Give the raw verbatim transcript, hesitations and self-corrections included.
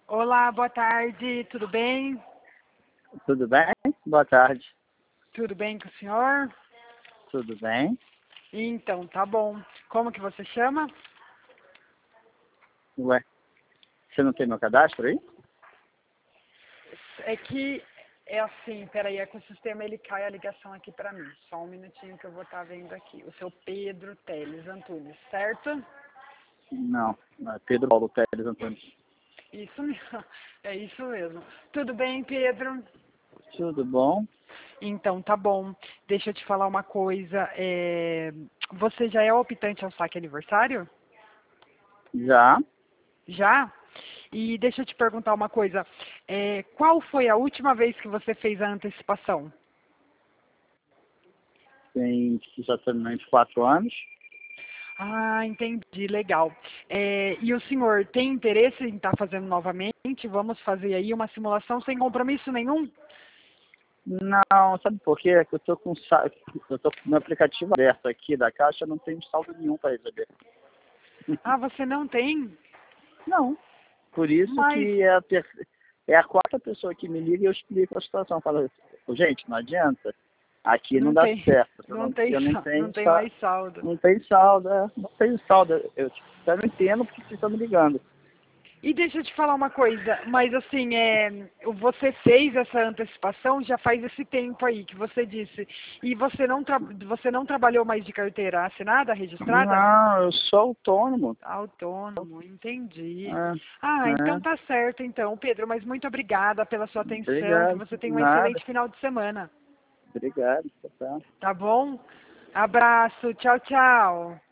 Olá, boa tarde, tudo bem? Tudo bem? Boa tarde. Tudo bem com o senhor? Tudo bem? Então, tá bom. Como que você chama? Ué, você não tem meu cadastro aí? É que é assim, peraí, é que o sistema ele cai a ligação aqui pra mim. Só um minutinho que eu vou estar vendo aqui. O seu Pedro Teles Antunes, certo? Não, não é Pedro Paulo Teles Antônio. Isso mesmo, é isso mesmo. Tudo bem, Pedro? Tudo bom? Então, tá bom. Deixa eu te falar uma coisa. É... Você já é optante ao saque aniversário? Já? Já? E deixa eu te perguntar uma coisa. É, qual foi a última vez que você fez a antecipação? Tem exatamente quatro anos. Ah, entendi, legal. É, e o senhor tem interesse em estar fazendo novamente? Vamos fazer aí uma simulação sem compromisso nenhum? Não, sabe por quê? É que eu tô com sa- eu tô com meu aplicativo aberto aqui da Caixa, não tenho saldo nenhum para receber. Ah, você não tem? Não. Por isso Mas que é a, ter... é a quarta pessoa que me liga e eu explico a situação. Fala, gente, não adianta. Aqui não não dá tem, certo. Eu não não, tem, eu não sa- não tenho tem sa- mais saldo. não tem saldo, é, não tem saldo. Eu, eu não entendo porque vocês estão me ligando. E deixa eu te falar uma coisa, mas assim, é, você fez essa antecipação já faz esse tempo aí que você disse. E você não, tra você não trabalhou mais de carteira assinada, registrada? Não, eu sou autônomo. Autônomo, entendi. Ah, É, então é, tá certo então, Pedro, mas muito obrigada pela sua atenção, que obrigado. você tenha um Nada. excelente final de semana. Obrigado. Tá. Tá bom? Abraço, tchau, tchau.